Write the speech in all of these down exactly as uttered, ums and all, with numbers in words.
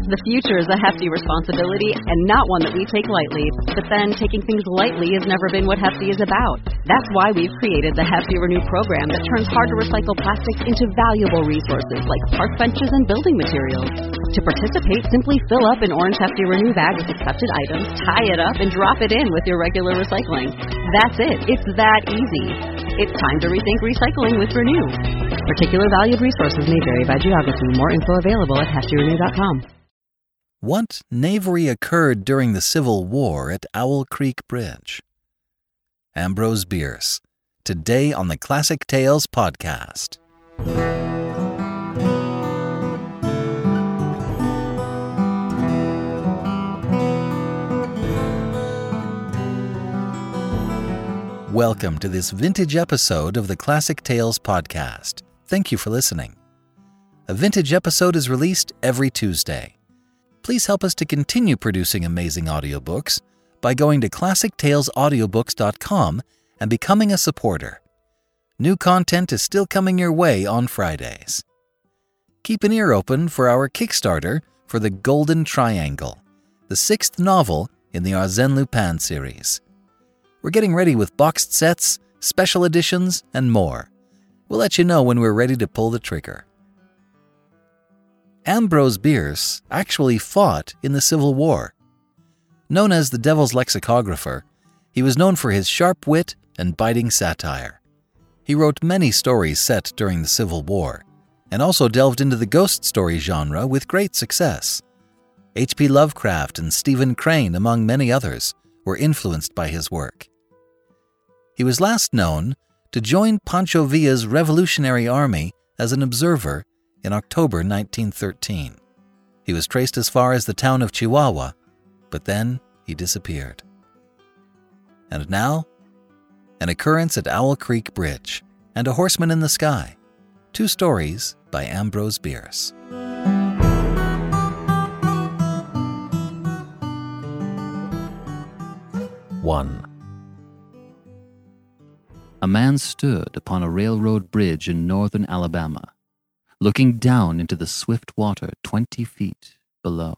The future is a hefty responsibility and not one that we take lightly. But then, taking things lightly has never been what Hefty is about. That's why we've created the Hefty Renew program that turns hard-to-recycle plastics into valuable resources like park benches and building materials. To participate, simply fill up an orange Hefty Renew bag with accepted items, tie it up, and drop it in with your regular recycling. That's it. It's that easy. It's time to rethink recycling with Renew. Particular valued resources may vary by geography. More info available at hefty renew dot com. What knavery occurred during the Civil War at Owl Creek Bridge? Ambrose Bierce, today on the Classic Tales podcast. Welcome to this vintage episode of the Classic Tales podcast. Thank you for listening. A vintage episode is released every Tuesday. Please help us to continue producing amazing audiobooks by going to classic tales audiobooks dot com and becoming a supporter. New content is still coming your way on Fridays. Keep an ear open for our Kickstarter for The Golden Triangle, the sixth novel in the Arsène Lupin series. We're getting ready with boxed sets, special editions, and more. We'll let you know when we're ready to pull the trigger. Ambrose Bierce actually fought in the Civil War. Known as the Devil's Lexicographer, he was known for his sharp wit and biting satire. He wrote many stories set during the Civil War, and also delved into the ghost story genre with great success. H P Lovecraft and Stephen Crane, among many others, were influenced by his work. He was last known to join Pancho Villa's Revolutionary Army as an observer in October nineteen thirteen. He was traced as far as the town of Chihuahua, but then he disappeared. And now, an occurrence at Owl Creek Bridge and a horseman in the sky. Two stories by Ambrose Bierce. One. A man stood upon a railroad bridge in northern Alabama, looking down into the swift water twenty feet below.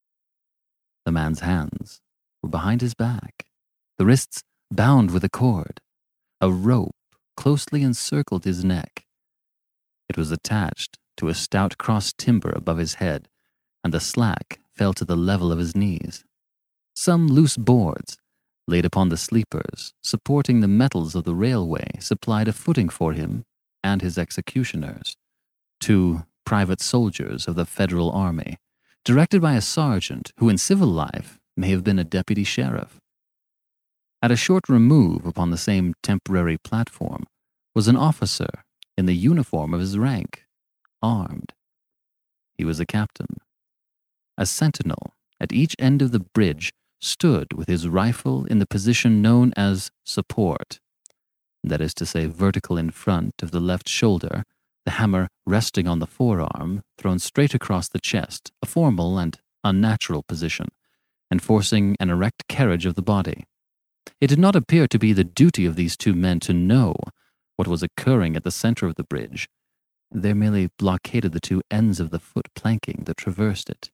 The man's hands were behind his back, the wrists bound with a cord. A rope closely encircled his neck. It was attached to a stout crossed timber above his head, and the slack fell to the level of his knees. Some loose boards, laid upon the sleepers, supporting the metals of the railway, supplied a footing for him and his executioners, two private soldiers of the Federal Army, directed by a sergeant who in civil life may have been a deputy sheriff. At a short remove upon the same temporary platform was an officer in the uniform of his rank, armed. He was a captain. A sentinel at each end of the bridge stood with his rifle in the position known as support, that is to say vertical in front of the left shoulder, the hammer resting on the forearm, thrown straight across the chest, a formal and unnatural position, enforcing an erect carriage of the body. It did not appear to be the duty of these two men to know what was occurring at the center of the bridge. They merely blockaded the two ends of the foot planking that traversed it.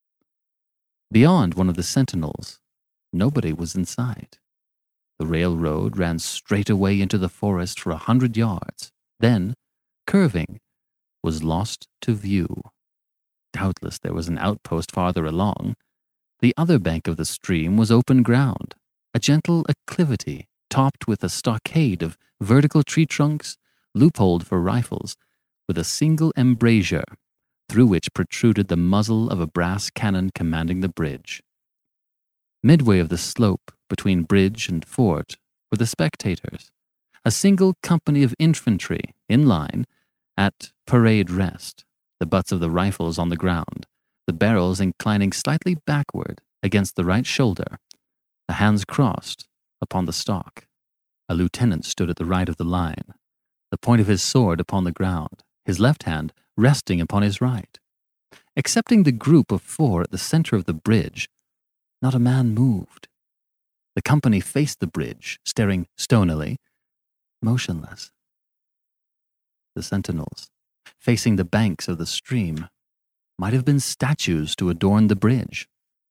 Beyond one of the sentinels, nobody was in sight. The railroad ran straight away into the forest for a hundred yards, then, curving, was lost to view. Doubtless there was an outpost farther along. The other bank of the stream was open ground, a gentle acclivity topped with a stockade of vertical tree trunks, loopholed for rifles, with a single embrasure, through which protruded the muzzle of a brass cannon commanding the bridge. Midway of the slope between bridge and fort were the spectators, a single company of infantry in line at parade rest, the butts of the rifles on the ground, the barrels inclining slightly backward against the right shoulder, the hands crossed upon the stock. A lieutenant stood at the right of the line, the point of his sword upon the ground, his left hand resting upon his right. Excepting the group of four at the center of the bridge, not a man moved. The company faced the bridge, staring stonily, motionless. The sentinels, facing the banks of the stream, might have been statues to adorn the bridge.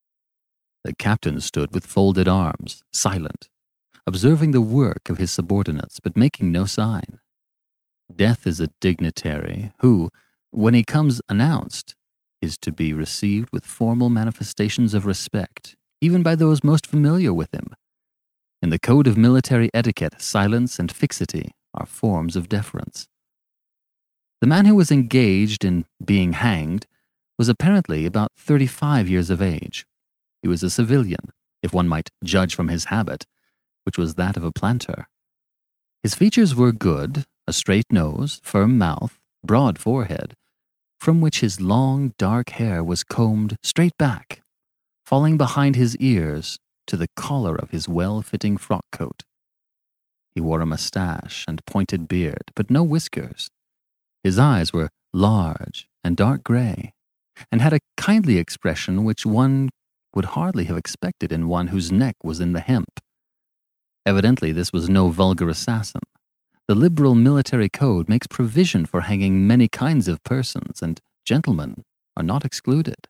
The captain stood with folded arms, silent, observing the work of his subordinates, but making no sign. Death is a dignitary who, when he comes announced, is to be received with formal manifestations of respect, even by those most familiar with him. In the code of military etiquette, silence and fixity are forms of deference. The man who was engaged in being hanged was apparently about thirty-five years of age. He was a civilian, if one might judge from his habit, which was that of a planter. His features were good, a straight nose, firm mouth, broad forehead, from which his long, dark hair was combed straight back, falling behind his ears to the collar of his well-fitting frock coat. He wore a mustache and pointed beard, but no whiskers. His eyes were large and dark gray, and had a kindly expression which one would hardly have expected in one whose neck was in the hemp. Evidently this was no vulgar assassin. The liberal military code makes provision for hanging many kinds of persons, and gentlemen are not excluded.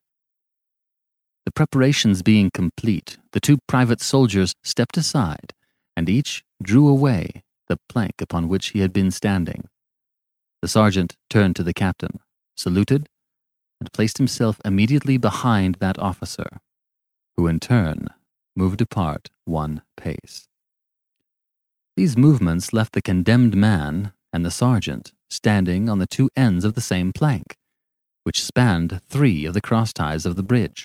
The preparations being complete, the two private soldiers stepped aside, and each drew away the plank upon which he had been standing. The sergeant turned to the captain, saluted, and placed himself immediately behind that officer, who in turn moved apart one pace. These movements left the condemned man and the sergeant standing on the two ends of the same plank, which spanned three of the cross-ties of the bridge.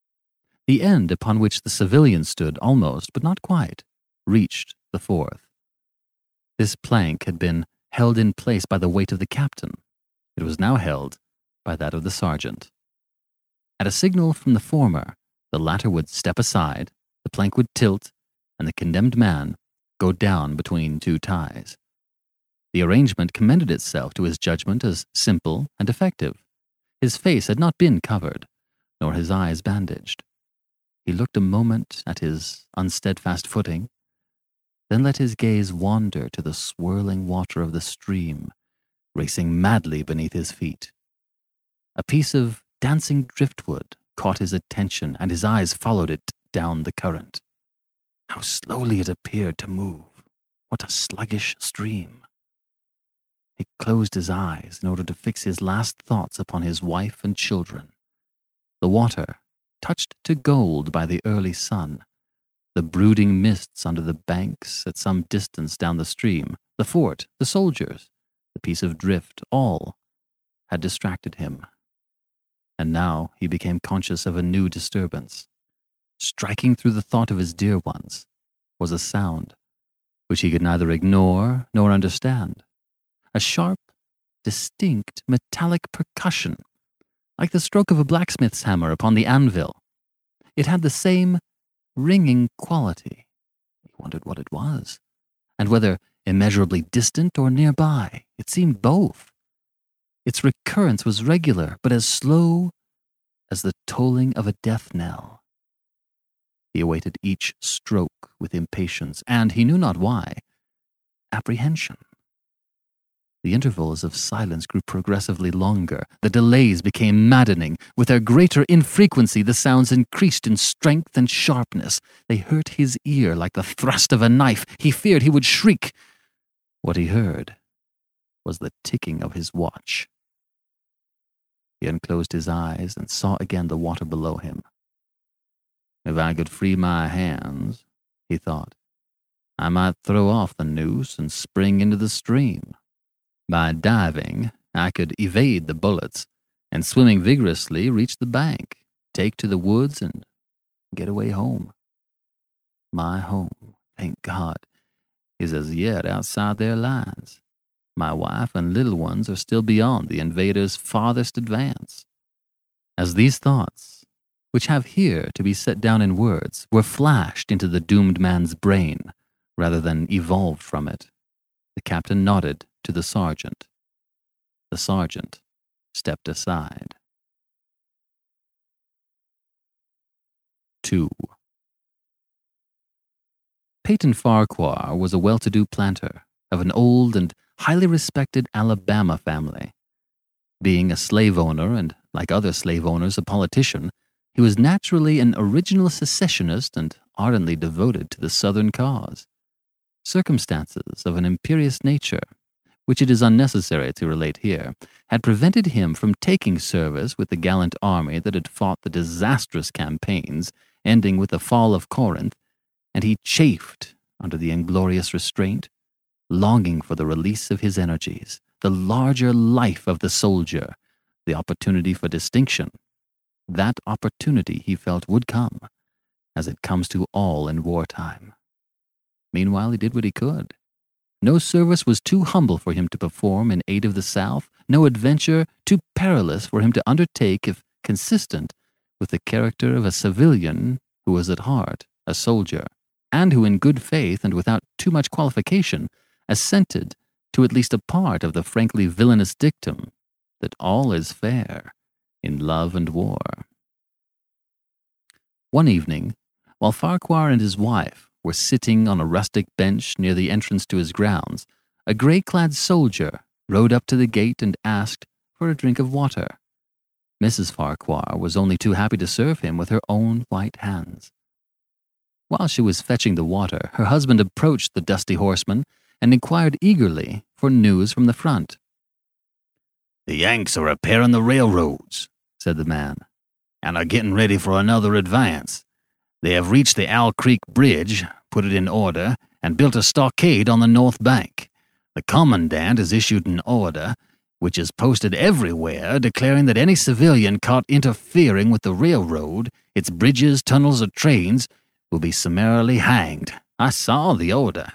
The end upon which the civilian stood almost, but not quite, reached the fourth. This plank had been held in place by the weight of the captain. It was now held by that of the sergeant. At a signal from the former, the latter would step aside, the plank would tilt, and the condemned man go down between two ties. The arrangement commended itself to his judgment as simple and effective. His face had not been covered, nor his eyes bandaged. He looked a moment at his unsteadfast footing, then let his gaze wander to the swirling water of the stream, racing madly beneath his feet. A piece of dancing driftwood caught his attention, and his eyes followed it down the current. How slowly it appeared to move! What a sluggish stream! He closed his eyes in order to fix his last thoughts upon his wife and children. The water, touched to gold by the early sun, the brooding mists under the banks at some distance down the stream, the fort, the soldiers, the piece of drift, all had distracted him. And now he became conscious of a new disturbance. Striking through the thought of his dear ones was a sound which he could neither ignore nor understand. A sharp, distinct, metallic percussion, like the stroke of a blacksmith's hammer upon the anvil. It had the same ringing quality. He wondered what it was, and whether immeasurably distant or nearby. It seemed both. Its recurrence was regular, but as slow as the tolling of a death knell. He awaited each stroke with impatience, and, he knew not why, apprehension. The intervals of silence grew progressively longer. The delays became maddening. With their greater infrequency, the sounds increased in strength and sharpness. They hurt his ear like the thrust of a knife. He feared he would shriek. What he heard was the ticking of his watch. He unclosed his eyes and saw again the water below him. If I could free my hands, he thought, I might throw off the noose and spring into the stream. By diving, I could evade the bullets, and swimming vigorously reach the bank, take to the woods, and get away home. My home, thank God, is as yet outside their lines. My wife and little ones are still beyond the invaders' farthest advance. As these thoughts, which have here to be set down in words, were flashed into the doomed man's brain, rather than evolved from it, the captain nodded to the sergeant. The sergeant stepped aside. Two. Peyton Farquhar was a well-to-do planter of an old and highly respected Alabama family. Being a slave owner and, like other slave owners, a politician, he was naturally an original secessionist and ardently devoted to the Southern cause. Circumstances of an imperious nature, which it is unnecessary to relate here, had prevented him from taking service with the gallant army that had fought the disastrous campaigns ending with the fall of Corinth, and he chafed under the inglorious restraint, longing for the release of his energies, the larger life of the soldier, the opportunity for distinction. That opportunity, he felt, would come, as it comes to all in wartime. Meanwhile, he did what he could. No service was too humble for him to perform in aid of the South, no adventure too perilous for him to undertake if consistent with the character of a civilian who was at heart a soldier, and who in good faith and without too much qualification assented to at least a part of the frankly villainous dictum that all is fair in love and war. One evening, while Farquhar and his wife were sitting on a rustic bench near the entrance to his grounds, a grey-clad soldier rode up to the gate and asked for a drink of water. Missus Farquhar was only too happy to serve him with her own white hands. While she was fetching the water, her husband approached the dusty horseman and inquired eagerly for news from the front. "The Yanks are repairing the railroads," said the man, "and are getting ready for another advance. They have reached the Owl Creek Bridge, put it in order, and built a stockade on the north bank. The commandant has issued an order, which is posted everywhere, declaring that any civilian caught interfering with the railroad, its bridges, tunnels, or trains, will be summarily hanged. I saw the order."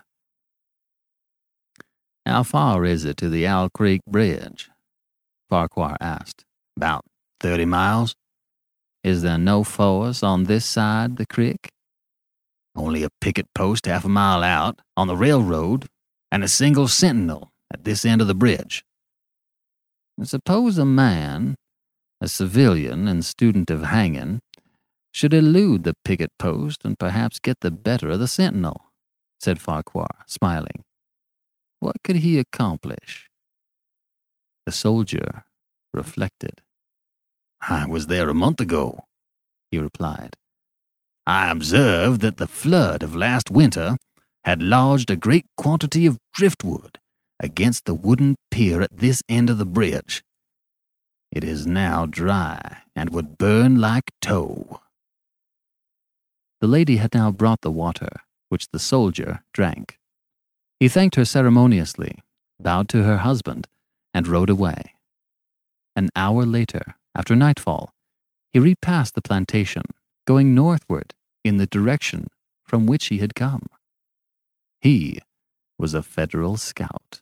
"How far is it to the Owl Creek Bridge?" Farquhar asked. "About thirty miles. "Is there no force on this side the creek?" "Only a picket post half a mile out, on the railroad, and a single sentinel at this end of the bridge." "Suppose a man, a civilian and student of hanging, should elude the picket post and perhaps get the better of the sentinel," said Farquhar, smiling. "What could he accomplish?" The soldier reflected. "I was there a month ago," he replied. "I observed that the flood of last winter had lodged a great quantity of driftwood against the wooden pier at this end of the bridge. It is now dry and would burn like tow." The lady had now brought the water, which the soldier drank. He thanked her ceremoniously, bowed to her husband, and rode away. An hour later, after nightfall, he repassed the plantation, going northward in the direction from which he had come. He was a Federal scout.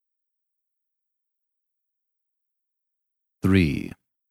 three.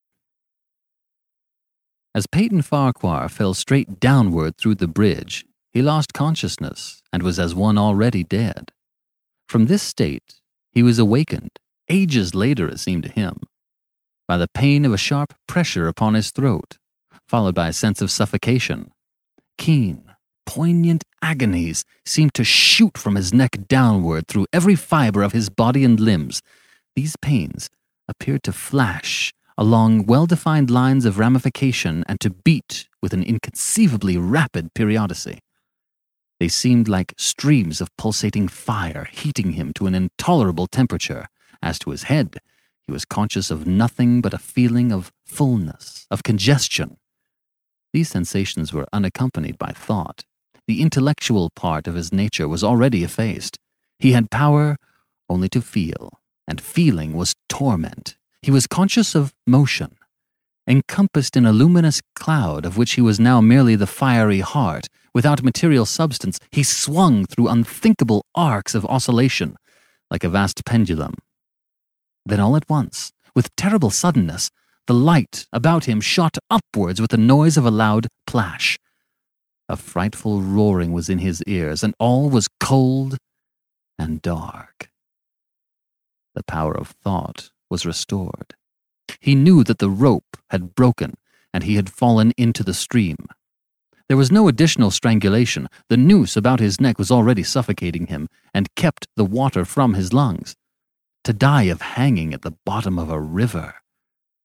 As Peyton Farquhar fell straight downward through the bridge, he lost consciousness and was as one already dead. From this state, he was awakened, ages later it seemed to him, by the pain of a sharp pressure upon his throat, followed by a sense of suffocation. Keen, poignant agonies seemed to shoot from his neck downward through every fiber of his body and limbs. These pains appeared to flash along well-defined lines of ramification and to beat with an inconceivably rapid periodicity. They seemed like streams of pulsating fire heating him to an intolerable temperature. As to his head, he was conscious of nothing but a feeling of fullness, of congestion. These sensations were unaccompanied by thought. The intellectual part of his nature was already effaced. He had power only to feel, and feeling was torment. He was conscious of motion. Encompassed in a luminous cloud of which he was now merely the fiery heart, without material substance, he swung through unthinkable arcs of oscillation, like a vast pendulum. Then all at once, with terrible suddenness, the light about him shot upwards with the noise of a loud plash. A frightful roaring was in his ears, and all was cold and dark. The power of thought was restored. He knew that the rope had broken, and he had fallen into the stream. There was no additional strangulation. The noose about his neck was already suffocating him, and kept the water from his lungs. To die of hanging at the bottom of a river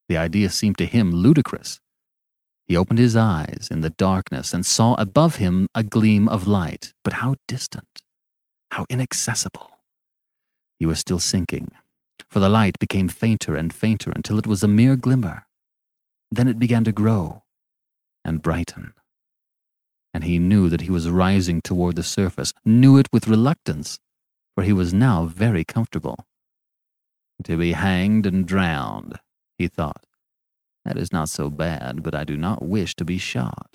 The idea seemed to him ludicrous. He opened his eyes in the darkness and saw above him a gleam of light, but how distant, how inaccessible. He was still sinking, for the light became fainter and fainter until it was a mere glimmer. Then it began to grow and brighten. And he knew that he was rising toward the surface, knew it with reluctance, for he was now very comfortable. To be hanged and drowned, he thought. That is not so bad, but I do not wish to be shot.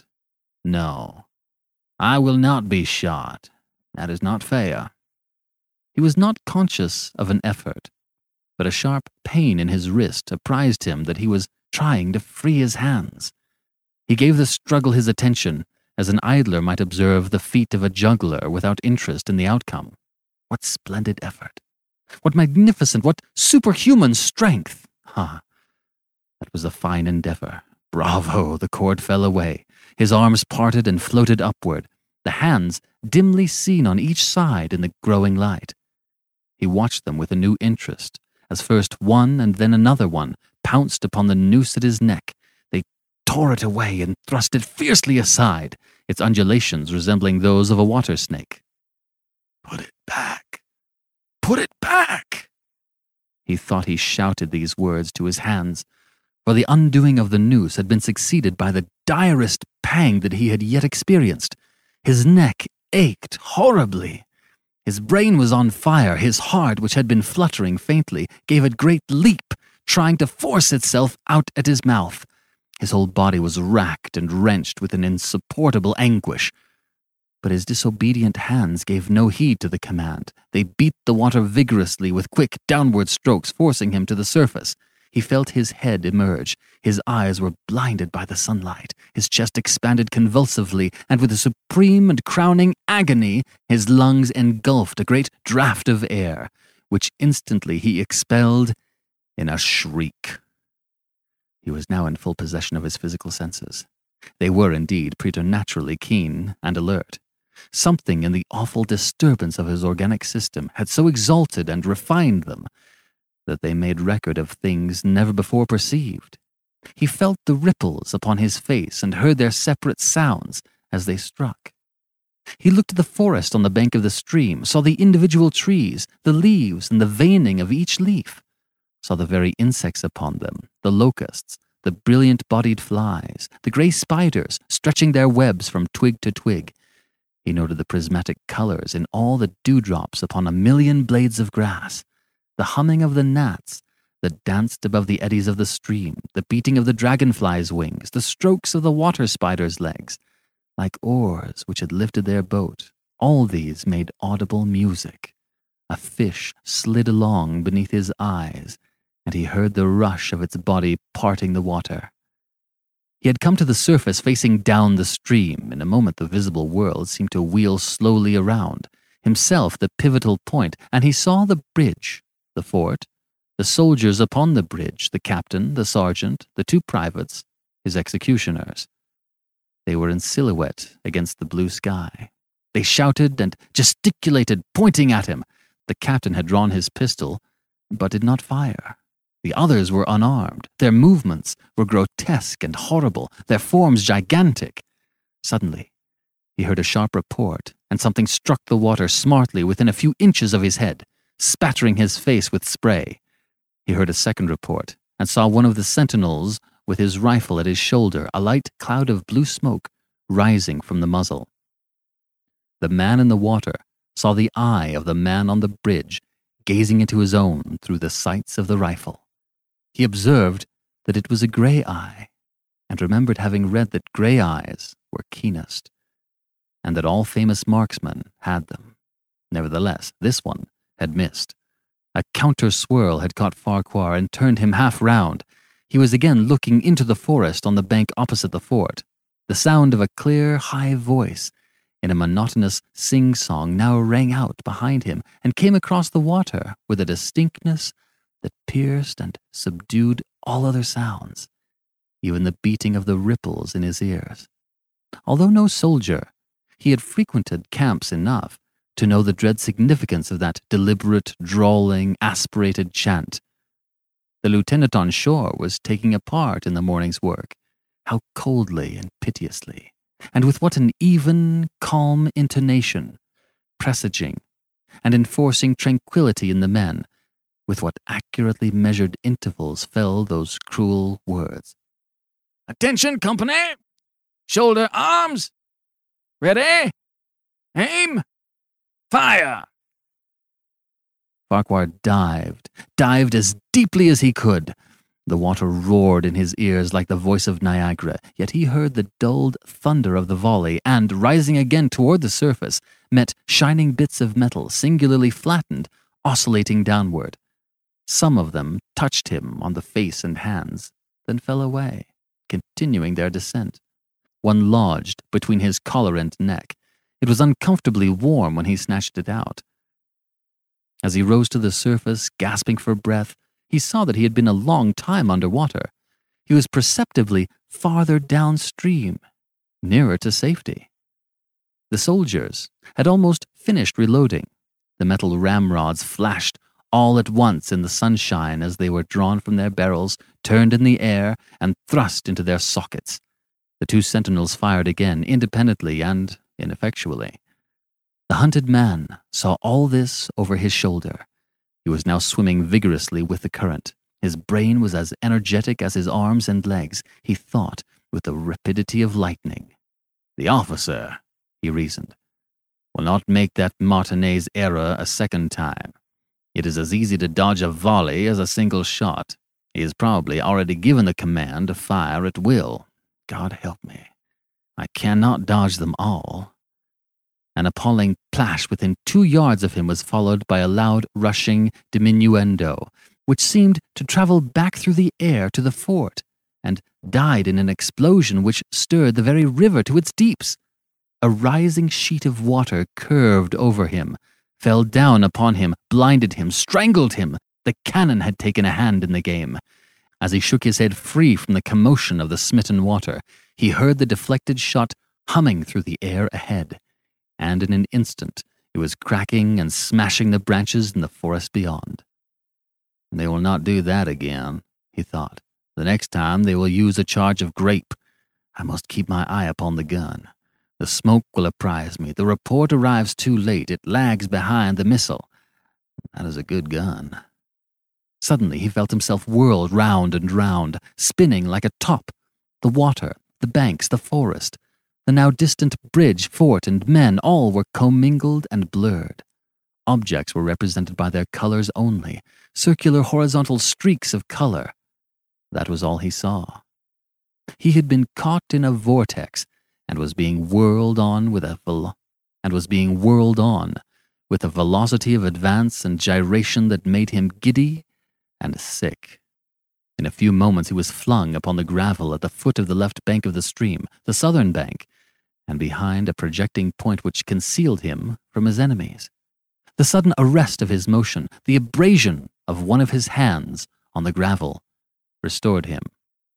No, I will not be shot. That is not fair. He was not conscious of an effort, but a sharp pain in his wrist apprised him that he was trying to free his hands. He gave the struggle his attention, as an idler might observe the feat of a juggler without interest in the outcome. What splendid effort! What magnificent, what superhuman strength! Ah, that was a fine endeavor. Bravo! The cord fell away. His arms parted and floated upward, the hands dimly seen on each side in the growing light. He watched them with a new interest, as first one and then another one pounced upon the noose at his neck. They tore it away and thrust it fiercely aside, its undulations resembling those of a water snake. Put it back! Put it back! He thought he shouted these words to his hands, for the undoing of the noose had been succeeded by the direst pang that he had yet experienced. His neck ached horribly. His brain was on fire. His heart, which had been fluttering faintly, gave a great leap, trying to force itself out at his mouth. His whole body was racked and wrenched with an insupportable anguish. But his disobedient hands gave no heed to the command. They beat the water vigorously with quick downward strokes, forcing him to the surface. He felt his head emerge. His eyes were blinded by the sunlight. His chest expanded convulsively, and with a supreme and crowning agony, his lungs engulfed a great draught of air, which instantly he expelled in a shriek. He was now in full possession of his physical senses. They were indeed preternaturally keen and alert. Something in the awful disturbance of his organic system had so exalted and refined them that they made record of things never before perceived. He felt the ripples upon his face and heard their separate sounds as they struck. He looked at the forest on the bank of the stream, saw the individual trees, the leaves, and the veining of each leaf, saw the very insects upon them, the locusts, the brilliant-bodied flies, the grey spiders stretching their webs from twig to twig. He noted the prismatic colors in all the dewdrops upon a million blades of grass, the humming of the gnats that danced above the eddies of the stream, the beating of the dragonfly's wings, the strokes of the water spider's legs, like oars which had lifted their boat. All these made audible music. A fish slid along beneath his eyes, and he heard the rush of its body parting the water. He had come to the surface facing down the stream. In a moment the visible world seemed to wheel slowly around, himself the pivotal point, and he saw the bridge, the fort, the soldiers upon the bridge, the captain, the sergeant, the two privates, his executioners. They were in silhouette against the blue sky. They shouted and gesticulated, pointing at him. The captain had drawn his pistol, but did not fire. The others were unarmed. Their movements were grotesque and horrible, their forms gigantic. Suddenly, he heard a sharp report, and something struck the water smartly within a few inches of his head, spattering his face with spray. He heard a second report, and saw one of the sentinels with his rifle at his shoulder, a light cloud of blue smoke rising from the muzzle. The man in the water saw the eye of the man on the bridge gazing into his own through the sights of the rifle. He observed that it was a grey eye, and remembered having read that grey eyes were keenest, and that all famous marksmen had them. Nevertheless, this one had missed. A counter-swirl had caught Farquhar and turned him half round. He was again looking into the forest on the bank opposite the fort. The sound of a clear, high voice in a monotonous sing-song now rang out behind him and came across the water with a distinctness that pierced and subdued all other sounds, even the beating of the ripples in his ears. Although no soldier, he had frequented camps enough to know the dread significance of that deliberate, drawling, aspirated chant. The lieutenant on shore was taking a part in the morning's work. How coldly and piteously, and with what an even, calm intonation, presaging and enforcing tranquility in the men, with what accurately measured intervals fell those cruel words. "Attention, company! Shoulder arms! Ready! Aim! Fire!" Farquhar dived, dived as deeply as he could. The water roared in his ears like the voice of Niagara, yet he heard the dulled thunder of the volley and, rising again toward the surface, met shining bits of metal, singularly flattened, oscillating downward. Some of them touched him on the face and hands, then fell away, continuing their descent. One lodged between his collar and neck. It was uncomfortably warm when he snatched it out. As he rose to the surface, gasping for breath, he saw that he had been a long time under water. He was perceptibly farther downstream, nearer to safety. The soldiers had almost finished reloading. The metal ramrods flashed all at once in the sunshine as they were drawn from their barrels, turned in the air, and thrust into their sockets. The two sentinels fired again, independently and ineffectually. The hunted man saw all this over his shoulder. He was now swimming vigorously with the current. His brain was as energetic as his arms and legs. He thought with the rapidity of lightning. "The officer," he reasoned, "will not make that Martinet's error a second time. It is as easy to dodge a volley as a single shot. He has probably already given the command to fire at will. God help me. I cannot dodge them all." An appalling plash within two yards of him was followed by a loud, rushing diminuendo, which seemed to travel back through the air to the fort, and died in an explosion which stirred the very river to its deeps. A rising sheet of water curved over him, fell down upon him, blinded him, strangled him. The cannon had taken a hand in the game. As he shook his head free from the commotion of the smitten water, he heard the deflected shot humming through the air ahead, and in an instant it was cracking and smashing the branches in the forest beyond. "They will not do that again," he thought. "The next time they will use a charge of grape. I must keep my eye upon the gun. The smoke will apprise me. The report arrives too late. It lags behind the missile. That is a good gun." Suddenly he felt himself whirled round and round, spinning like a top. The water, the banks, the forest, the now distant bridge, fort, and men, all were commingled and blurred. Objects were represented by their colors only, circular horizontal streaks of color. That was all he saw. He had been caught in a vortex and was being whirled on with a velo- and was being whirled on with a velocity of advance and gyration that made him giddy and sick. In a few moments he was flung upon the gravel at the foot of the left bank of the stream, the southern bank, and behind a projecting point which concealed him from his enemies. The sudden arrest of his motion, the abrasion of one of his hands on the gravel, restored him,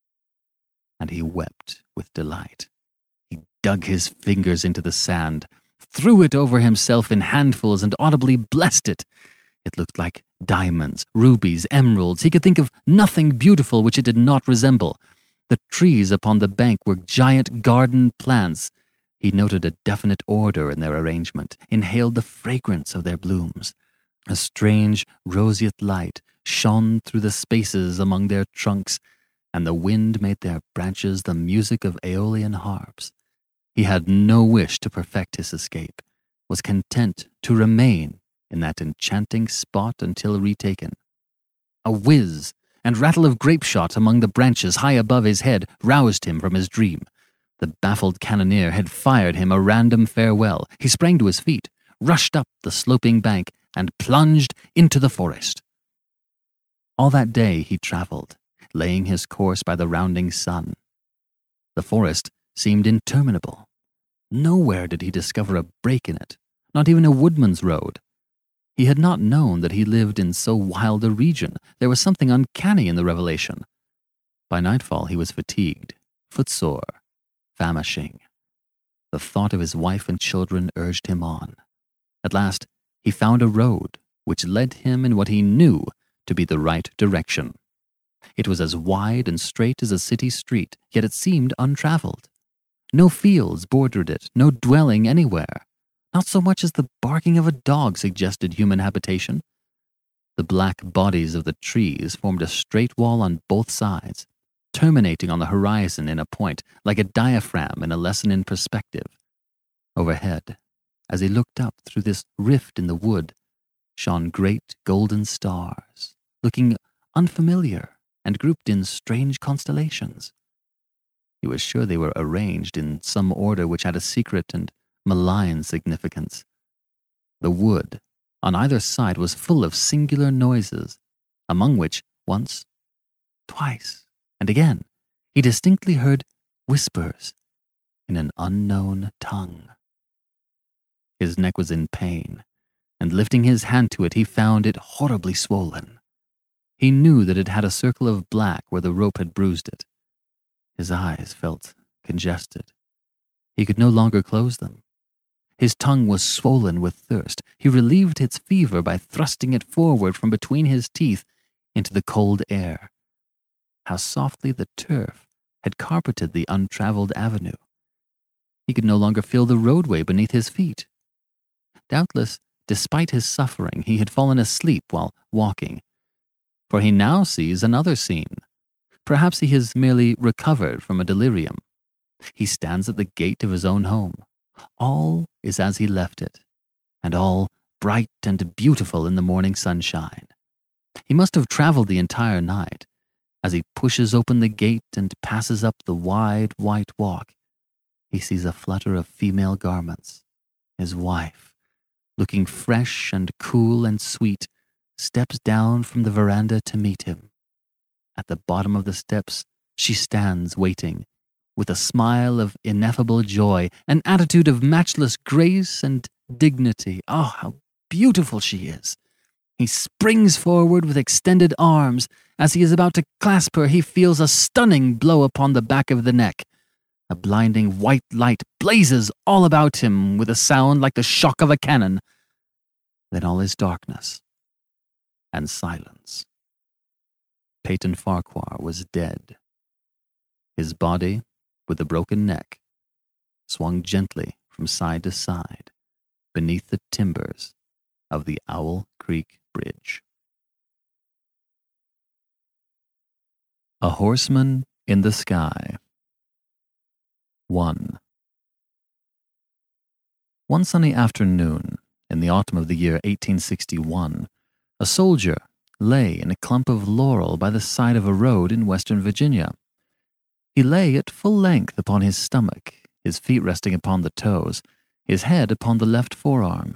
and he wept with delight. He dug his fingers into the sand, threw it over himself in handfuls, and audibly blessed it. It looked like diamonds, rubies, emeralds. He could think of nothing beautiful which it did not resemble. The trees upon the bank were giant garden plants. He noted a definite order in their arrangement, inhaled the fragrance of their blooms. A strange, roseate light shone through the spaces among their trunks, and the wind made their branches the music of aeolian harps. He had no wish to perfect his escape, was content to remain in that enchanting spot until retaken. A whiz and rattle of grape-shot among the branches high above his head roused him from his dream. The baffled cannoneer had fired him a random farewell. He sprang to his feet, rushed up the sloping bank, and plunged into the forest. All that day he traveled, laying his course by the rounding sun. The forest seemed interminable. Nowhere did he discover a break in it, not even a woodman's road. He had not known that he lived in so wild a region. There was something uncanny in the revelation. By nightfall he was fatigued, footsore, famishing. The thought of his wife and children urged him on. At last he found a road which led him in what he knew to be the right direction. It was as wide and straight as a city street, yet it seemed untraveled. No fields bordered it, no dwelling anywhere. Not so much as the barking of a dog suggested human habitation. The black bodies of the trees formed a straight wall on both sides, terminating on the horizon in a point, like a diaphragm in a lesson in perspective. Overhead, as he looked up through this rift in the wood, shone great golden stars, looking unfamiliar and grouped in strange constellations. He was sure they were arranged in some order which had a secret and malign significance. The wood on either side was full of singular noises, among which once, twice, and again, he distinctly heard whispers in an unknown tongue. His neck was in pain, and lifting his hand to it, he found it horribly swollen. He knew that it had a circle of black where the rope had bruised it. His eyes felt congested. He could no longer close them. His tongue was swollen with thirst. He relieved its fever by thrusting it forward from between his teeth into the cold air. How softly the turf had carpeted the untraveled avenue. He could no longer feel the roadway beneath his feet. Doubtless, despite his suffering, he had fallen asleep while walking. For he now sees another scene. Perhaps he has merely recovered from a delirium. He stands at the gate of his own home. All is as he left it, and all bright and beautiful in the morning sunshine. He must have traveled the entire night. As he pushes open the gate and passes up the wide white walk, he sees a flutter of female garments. His wife, looking fresh and cool and sweet, steps down from the veranda to meet him. At the bottom of the steps, she stands waiting, with a smile of ineffable joy, an attitude of matchless grace and dignity. Oh, how beautiful she is! He springs forward with extended arms. As he is about to clasp her, he feels a stunning blow upon the back of the neck. A blinding white light blazes all about him with a sound like the shock of a cannon. Then all is darkness and silence. Peyton Farquhar was dead. His body, with a broken neck, swung gently from side to side beneath the timbers of the Owl Creek Bridge. A Horseman in the Sky. one. One sunny afternoon, in the autumn of the year eighteen sixty-one, a soldier lay in a clump of laurel by the side of a road in western Virginia. He lay at full length upon his stomach, his feet resting upon the toes, his head upon the left forearm.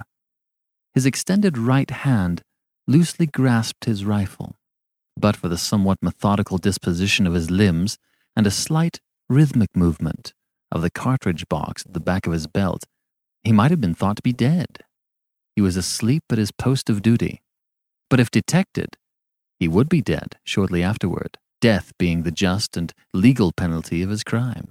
His extended right hand loosely grasped his rifle, but for the somewhat methodical disposition of his limbs and a slight rhythmic movement of the cartridge box at the back of his belt, he might have been thought to be dead. He was asleep at his post of duty. But if detected, he would be dead shortly afterward, death being the just and legal penalty of his crime.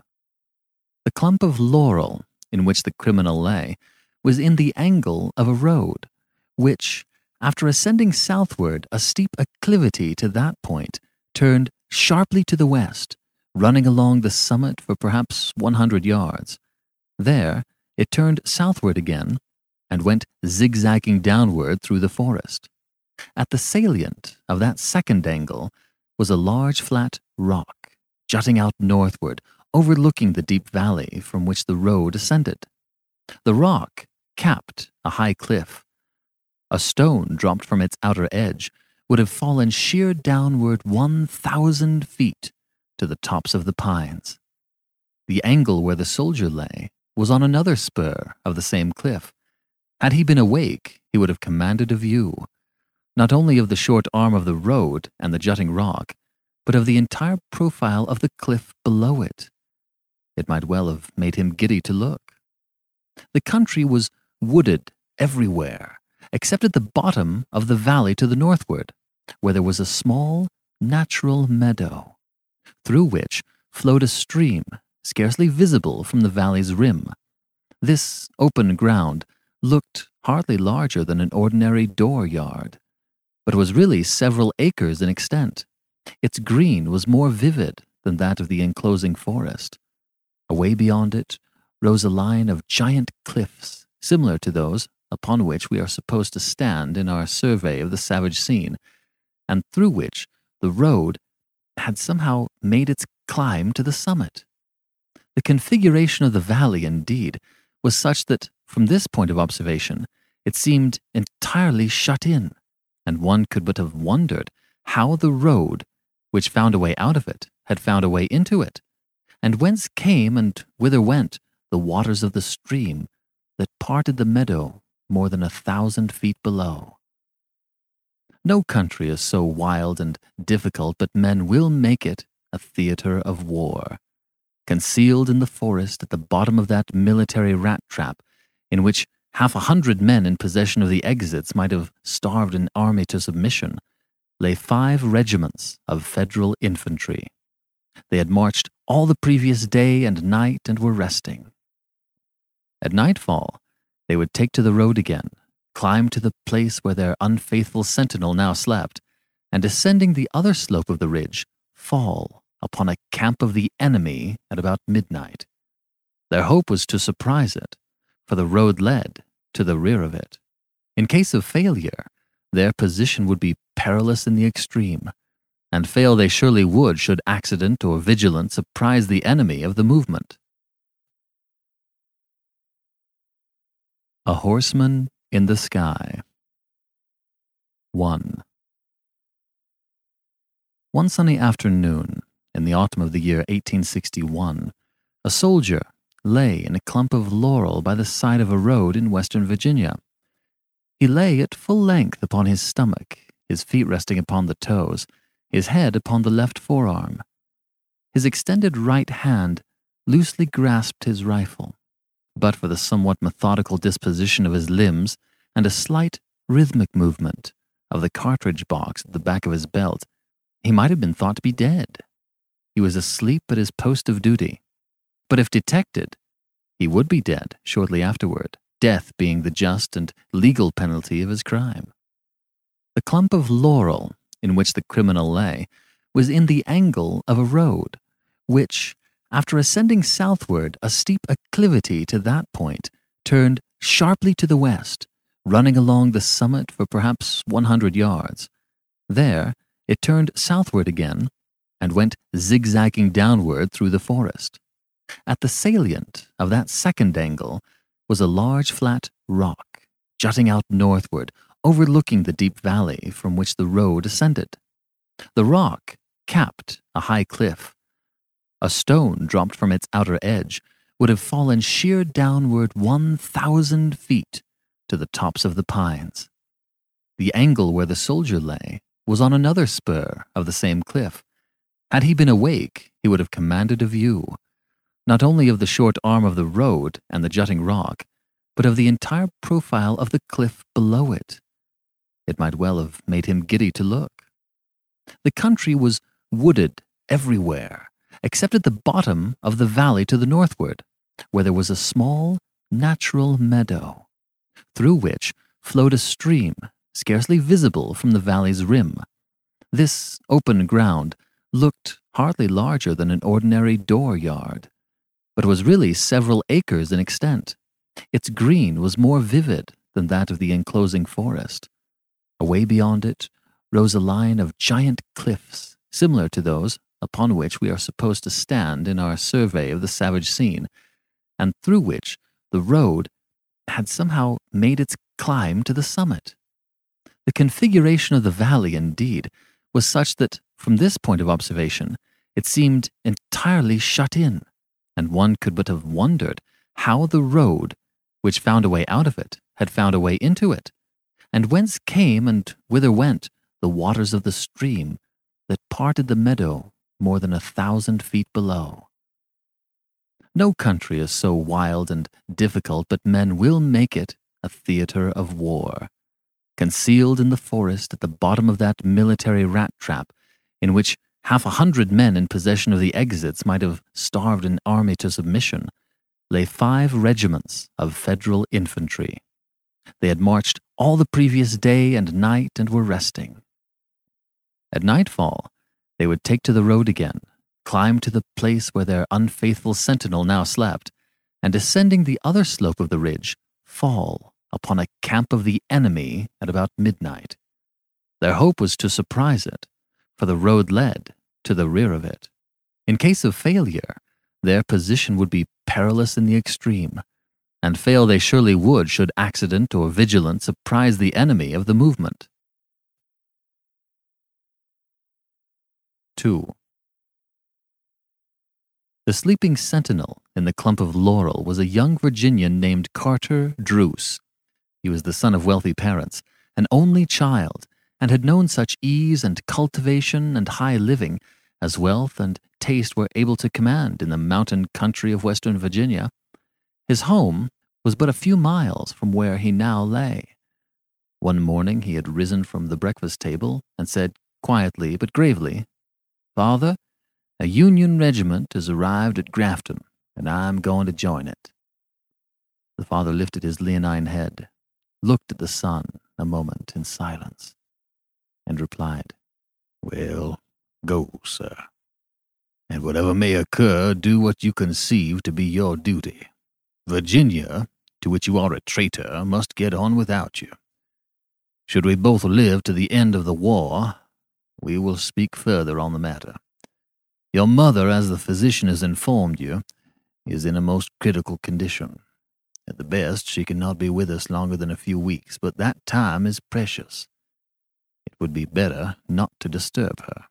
The clump of laurel in which the criminal lay was in the angle of a road, which, after ascending southward a steep acclivity to that point, turned sharply to the west, running along the summit for perhaps one hundred yards. There, it turned southward again and went zigzagging downward through the forest. At the salient of that second angle was a large flat rock, jutting out northward, overlooking the deep valley from which the road ascended. The rock capped a high cliff. A stone dropped from its outer edge would have fallen sheer downward one thousand feet to the tops of the pines. The angle where the soldier lay was on another spur of the same cliff. Had he been awake, he would have commanded a view, not only of the short arm of the road and the jutting rock, but of the entire profile of the cliff below it. It might well have made him giddy to look. The country was wooded everywhere, except at the bottom of the valley to the northward, where there was a small, natural meadow, through which flowed a stream scarcely visible from the valley's rim. This open ground looked hardly larger than an ordinary dooryard, but was really several acres in extent. Its green was more vivid than that of the enclosing forest. Away beyond it rose a line of giant cliffs, similar to those upon which we are supposed to stand in our survey of the savage scene, and through which the road had somehow made its climb to the summit. The configuration of the valley, indeed, was such that, from this point of observation, it seemed entirely shut in, and one could but have wondered how the road, which found a way out of it, had found a way into it, and whence came and whither went the waters of the stream that parted the meadow more than a thousand feet below. No country is so wild and difficult but men will make it a theatre of war. Concealed in the forest at the bottom of that military rat trap, in which half a hundred men in possession of the exits might have starved an army to submission, lay five regiments of Federal infantry. They had marched all the previous day and night and were resting. At nightfall, they would take to the road again, climb to the place where their unfaithful sentinel now slept, and descending the other slope of the ridge, fall upon a camp of the enemy at about midnight. Their hope was to surprise it, for the road led to the rear of it. In case of failure, their position would be perilous in the extreme, and fail they surely would should accident or vigilance apprise the enemy of the movement. A Horseman in the Sky. one. One sunny afternoon, in the autumn of the year eighteen sixty-one, a soldier lay in a clump of laurel by the side of a road in western Virginia. He lay at full length upon his stomach, his feet resting upon the toes, his head upon the left forearm. His extended right hand loosely grasped his rifle, but for the somewhat methodical disposition of his limbs and a slight rhythmic movement of the cartridge box at the back of his belt, he might have been thought to be dead. He was asleep at his post of duty. But if detected, he would be dead shortly afterward, death being the just and legal penalty of his crime. The clump of laurel in which the criminal lay was in the angle of a road, which, after ascending southward a steep acclivity to that point, turned sharply to the west, running along the summit for perhaps one hundred yards. There, it turned southward again and went zigzagging downward through the forest. At the salient of that second angle was a large flat rock, jutting out northward, overlooking the deep valley from which the road ascended. The rock capped a high cliff. A stone dropped from its outer edge would have fallen sheer downward one thousand feet to the tops of the pines. The angle where the soldier lay was on another spur of the same cliff. Had he been awake, he would have commanded a view, not only of the short arm of the road and the jutting rock, but of the entire profile of the cliff below it. It might well have made him giddy to look. The country was wooded everywhere, except at the bottom of the valley to the northward, where there was a small, natural meadow, through which flowed a stream scarcely visible from the valley's rim. This open ground looked hardly larger than an ordinary dooryard, but was really several acres in extent. Its green was more vivid than that of the enclosing forest. Away beyond it rose a line of giant cliffs, similar to those upon which we are supposed to stand in our survey of the savage scene, and through which the road had somehow made its climb to the summit. The configuration of the valley, indeed, was such that, from this point of observation, it seemed entirely shut in, and one could but have wondered how the road, which found a way out of it, had found a way into it, and whence came and whither went the waters of the stream that parted the meadow more than a thousand feet below. No country is so wild and difficult but men will make it a theatre of war. Concealed in the forest at the bottom of that military rat trap, in which half a hundred men in possession of the exits might have starved an army to submission, lay five regiments of Federal infantry. They had marched all the previous day and night and were resting. At nightfall, They would take to the road again, climb to the place where their unfaithful sentinel now slept, and descending the other slope of the ridge, fall upon a camp of the enemy at about midnight. Their hope was to surprise it, for the road led to the rear of it. In case of failure, their position would be perilous in the extreme, and fail they surely would should accident or vigilance apprise the enemy of the movement. two. The sleeping sentinel in the clump of laurel was a young Virginian named Carter Druce. He was the son of wealthy parents, an only child, and had known such ease and cultivation and high living as wealth and taste were able to command in the mountain country of Western Virginia. His home was but a few miles from where he now lay. One morning he had risen from the breakfast table and said quietly but gravely, "Father, a Union regiment has arrived at Grafton, and I'm going to join it." The father lifted his leonine head, looked at the son a moment in silence, and replied, "Well, go, sir. And whatever may occur, do what you conceive to be your duty. Virginia, to which you are a traitor, must get on without you. Should we both live to the end of the war, we will speak further on the matter. Your mother, as the physician has informed you, is in a most critical condition. At the best, she cannot be with us longer than a few weeks, but that time is precious. It would be better not to disturb her."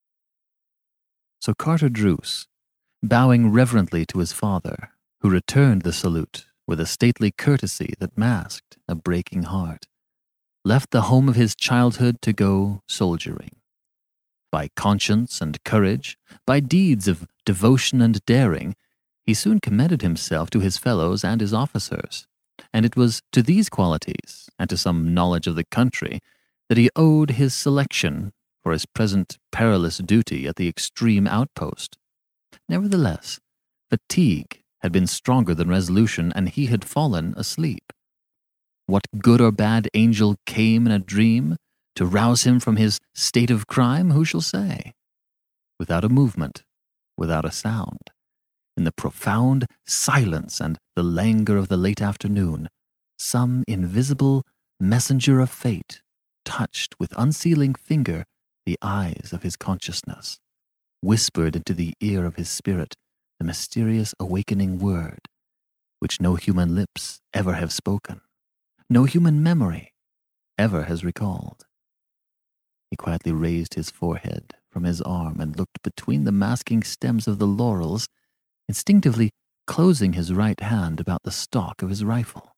So Carter Druce, bowing reverently to his father, who returned the salute with a stately courtesy that masked a breaking heart, left the home of his childhood to go soldiering. By conscience and courage, by deeds of devotion and daring, he soon commended himself to his fellows and his officers, and it was to these qualities, and to some knowledge of the country, that he owed his selection for his present perilous duty at the extreme outpost. Nevertheless, fatigue had been stronger than resolution, and he had fallen asleep. What good or bad angel came in a dream to rouse him from his state of crime, who shall say? Without a movement, without a sound, in the profound silence and the languor of the late afternoon, some invisible messenger of fate touched with unsealing finger the eyes of his consciousness, whispered into the ear of his spirit the mysterious awakening word, which no human lips ever have spoken, no human memory ever has recalled. He quietly raised his forehead from his arm and looked between the masking stems of the laurels, instinctively closing his right hand about the stock of his rifle.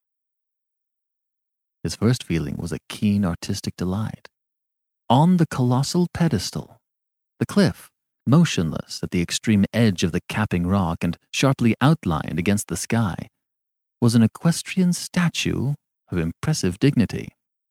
His first feeling was a keen artistic delight. On the colossal pedestal, the cliff, motionless at the extreme edge of the capping rock and sharply outlined against the sky, was an equestrian statue of impressive dignity.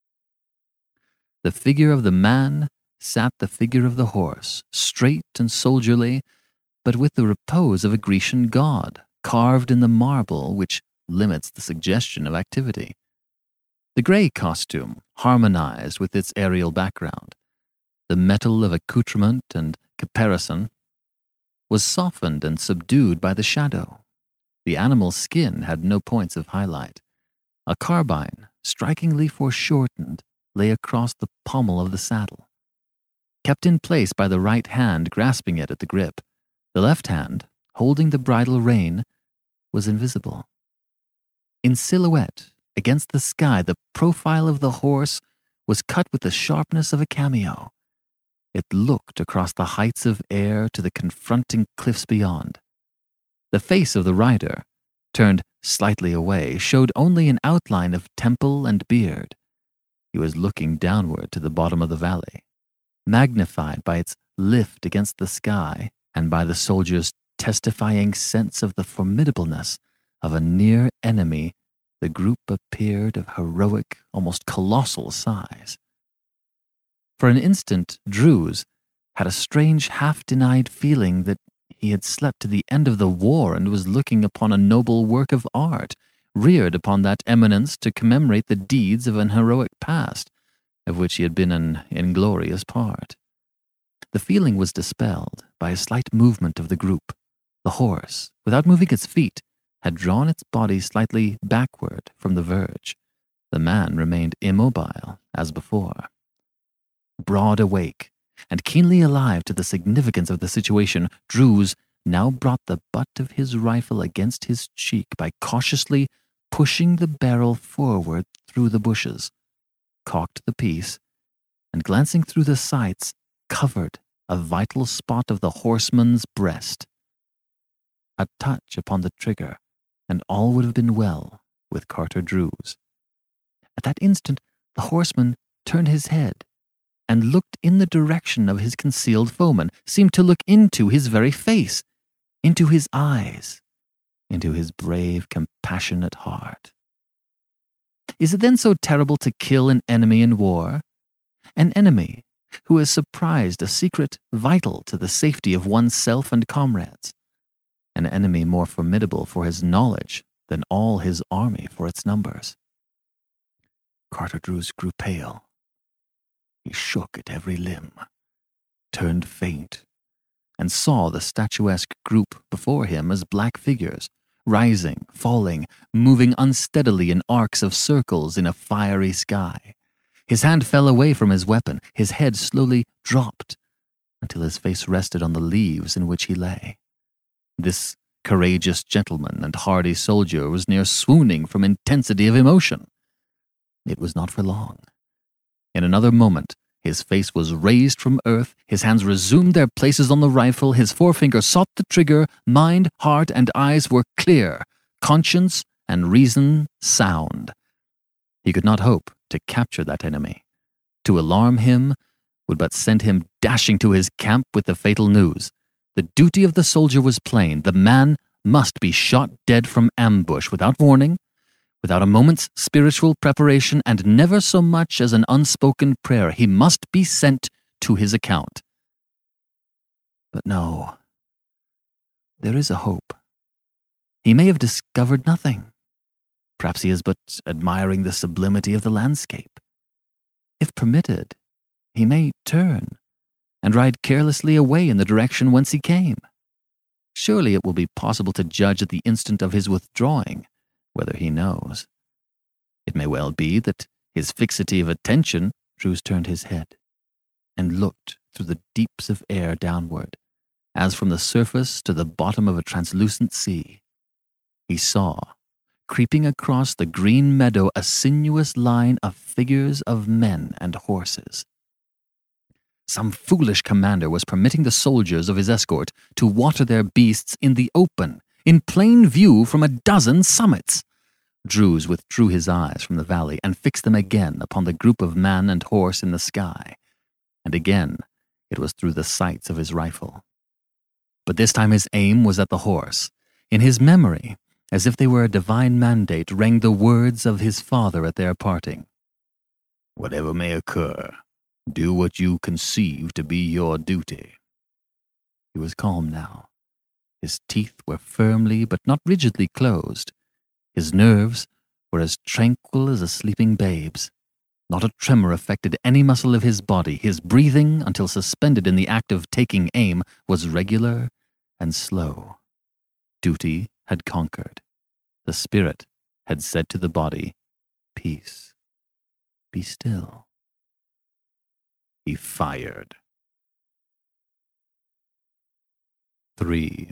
The figure of the man sat the figure of the horse, straight and soldierly, but with the repose of a Grecian god, carved in the marble which limits the suggestion of activity. The gray costume harmonized with its aerial background. The metal of accoutrement and caparison was softened and subdued by the shadow. The animal's skin had no points of highlight. A carbine, strikingly foreshortened, lay across the pommel of the saddle. Kept in place by the right hand grasping it at the grip, the left hand, holding the bridle rein, was invisible. In silhouette, against the sky, the profile of the horse was cut with the sharpness of a cameo. It looked across the heights of air to the confronting cliffs beyond. The face of the rider, turned slightly away, showed only an outline of temple and beard. He was looking downward to the bottom of the valley, magnified by its lift against the sky and by the soldier's testifying sense of the formidableness of a near enemy. The group appeared of heroic, almost colossal size. For an instant, Druce had a strange half-denied feeling that he had slept to the end of the war and was looking upon a noble work of art, reared upon that eminence to commemorate the deeds of an heroic past, of which he had been an inglorious part. The feeling was dispelled by a slight movement of the group. The horse, without moving its feet, had drawn its body slightly backward from the verge. The man remained immobile as before. Broad awake, and keenly alive to the significance of the situation, Drews now brought the butt of his rifle against his cheek by cautiously pushing the barrel forward through the bushes, cocked the piece, and glancing through the sights, covered a vital spot of the horseman's breast. A touch upon the trigger, and all would have been well with Carter Drews. At that instant, the horseman turned his head and looked in the direction of his concealed foeman, seemed to look into his very face, into his eyes, into his brave, compassionate heart. Is it then so terrible to kill an enemy in war? An enemy who has surprised a secret vital to the safety of oneself and comrades? An enemy more formidable for his knowledge than all his army for its numbers? Carter Drews grew pale. He shook at every limb, turned faint, and saw the statuesque group before him as black figures, rising, falling, moving unsteadily in arcs of circles in a fiery sky. His hand fell away from his weapon, his head slowly dropped, until his face rested on the leaves in which he lay. This courageous gentleman and hardy soldier was near swooning from intensity of emotion. It was not for long. In another moment, his face was raised from earth, his hands resumed their places on the rifle, his forefinger sought the trigger, mind, heart, and eyes were clear, conscience and reason sound. He could not hope to capture that enemy. To alarm him would but send him dashing to his camp with the fatal news. The duty of the soldier was plain. The man must be shot dead from ambush without warning, without a moment's spiritual preparation, and never so much as an unspoken prayer. He must be sent to his account. But no, there is a hope. He may have discovered nothing. Perhaps he is but admiring the sublimity of the landscape. If permitted, he may turn and ride carelessly away in the direction whence he came. Surely it will be possible to judge at the instant of his withdrawing whether he knows. It may well be that his fixity of attention, Drews turned his head and looked through the deeps of air downward, as from the surface to the bottom of a translucent sea. He saw, creeping across the green meadow, a sinuous line of figures of men and horses. Some foolish commander was permitting the soldiers of his escort to water their beasts in the open, in plain view from a dozen summits. Drews withdrew his eyes from the valley and fixed them again upon the group of man and horse in the sky, and again it was through the sights of his rifle. But this time his aim was at the horse. In his memory, as if they were a divine mandate, rang the words of his father at their parting. "Whatever may occur, do what you conceive to be your duty." He was calm now. His teeth were firmly but not rigidly closed. His nerves were as tranquil as a sleeping babe's. Not a tremor affected any muscle of his body. His breathing, until suspended in the act of taking aim, was regular and slow. Duty had conquered. The spirit had said to the body, "Peace, be still." He fired. Three.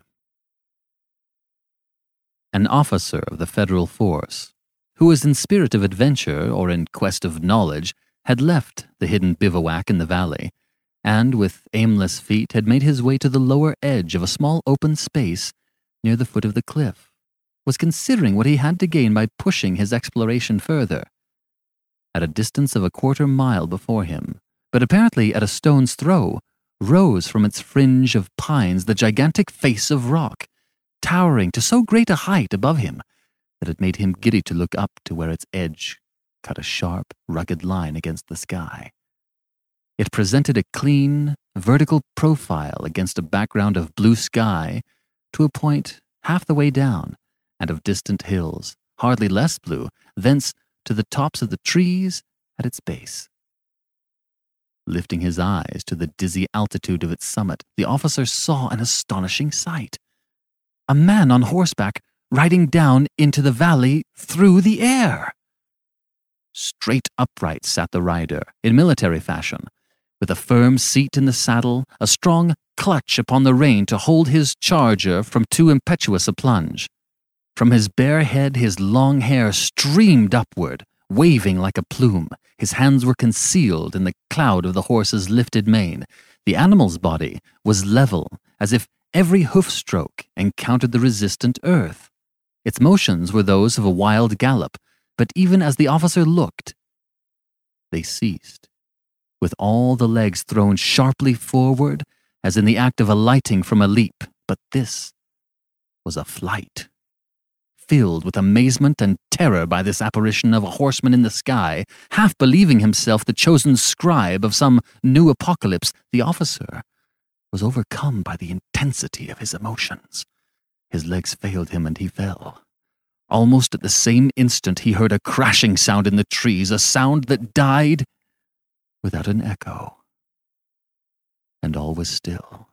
An officer of the federal force, who was in spirit of adventure or in quest of knowledge, had left the hidden bivouac in the valley, and with aimless feet had made his way to the lower edge of a small open space near the foot of the cliff, was considering what he had to gain by pushing his exploration further. At a distance of a quarter mile before him, but apparently at a stone's throw, rose from its fringe of pines the gigantic face of rock, towering to so great a height above him that it made him giddy to look up to where its edge cut a sharp, rugged line against the sky. It presented a clean, vertical profile against a background of blue sky to a point half the way down, and of distant hills, hardly less blue, thence to the tops of the trees at its base. Lifting his eyes to the dizzy altitude of its summit, the officer saw an astonishing sight. A man on horseback riding down into the valley through the air. Straight upright sat the rider, in military fashion, with a firm seat in the saddle, a strong clutch upon the rein to hold his charger from too impetuous a plunge. From his bare head his long hair streamed upward, waving like a plume. His hands were concealed in the cloud of the horse's lifted mane. The animal's body was level, as if every hoof-stroke encountered the resistant earth. Its motions were those of a wild gallop, but even as the officer looked, they ceased, with all the legs thrown sharply forward, as in the act of alighting from a leap. But this was a flight. Filled with amazement and terror by this apparition of a horseman in the sky, half believing himself the chosen scribe of some new apocalypse, the officer was overcome by the intensity of his emotions. His legs failed him and he fell. Almost at the same instant he heard a crashing sound in the trees, a sound that died without an echo. And all was still.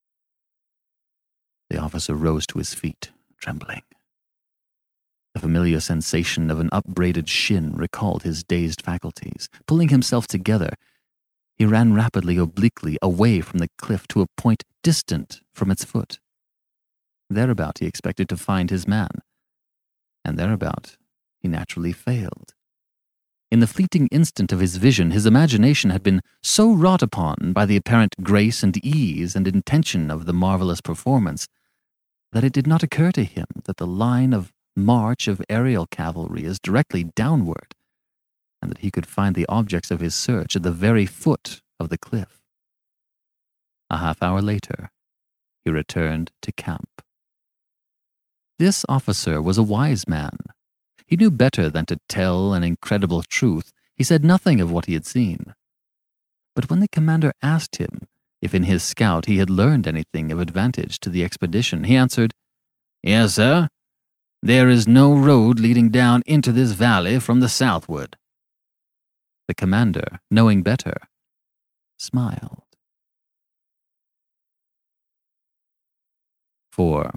The officer rose to his feet, trembling. The familiar sensation of an upbraided shin recalled his dazed faculties. Pulling himself together, he ran rapidly obliquely away from the cliff to a point distant from its foot. Thereabout he expected to find his man, and thereabout he naturally failed. In the fleeting instant of his vision, his imagination had been so wrought upon by the apparent grace and ease and intention of the marvelous performance that it did not occur to him that the line of march of aerial cavalry is directly downward, and that he could find the objects of his search at the very foot of the cliff. A half hour later, he returned to camp. This officer was a wise man. He knew better than to tell an incredible truth. He said nothing of what he had seen. But when the commander asked him if in his scout he had learned anything of advantage to the expedition, he answered, "Yes, sir. There is no road leading down into this valley from the southward." The commander, knowing better, smiled. Four.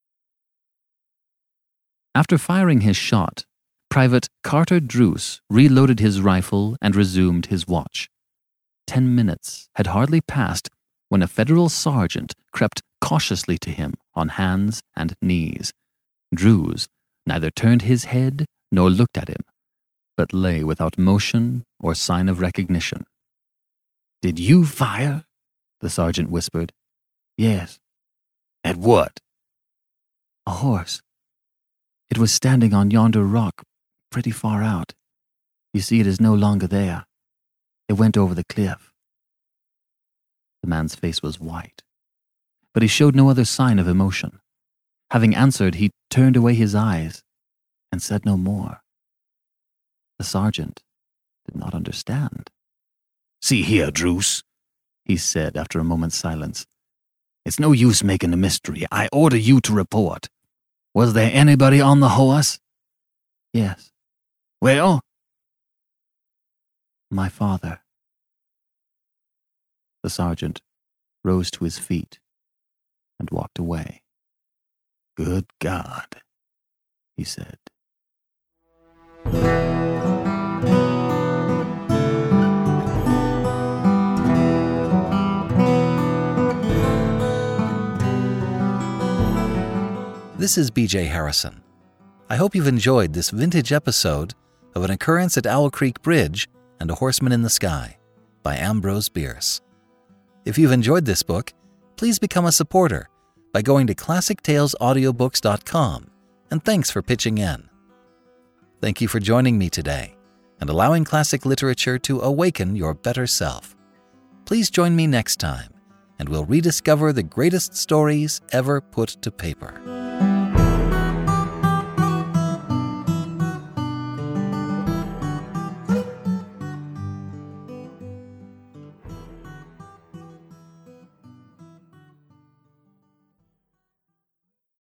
After firing his shot, Private Carter Druce reloaded his rifle and resumed his watch. Ten minutes had hardly passed when a federal sergeant crept cautiously to him on hands and knees. Druce neither turned his head nor looked at him, but lay without motion or sign of recognition. "Did you fire?" the sergeant whispered. "Yes." "At what?" "A horse. It was standing on yonder rock, pretty far out. You see, it is no longer there. It went over the cliff." The man's face was white, but he showed no other sign of emotion. Having answered, he turned away his eyes and said no more. The sergeant did not understand. "See here, Druce," he said after a moment's silence. "It's no use making a mystery. I order you to report. Was there anybody on the horse?" "Yes." "Well?" "My father." The sergeant rose to his feet and walked away. "Good God," he said. This is B J Harrison. I hope you've enjoyed this vintage episode of An Occurrence at Owl Creek Bridge and a Horseman in the Sky by Ambrose Bierce. If you've enjoyed this book, please become a supporter by going to classic tales audiobooks dot com, and thanks for pitching in. Thank you for joining me today and allowing classic literature to awaken your better self. Please join me next time, and we'll rediscover the greatest stories ever put to paper.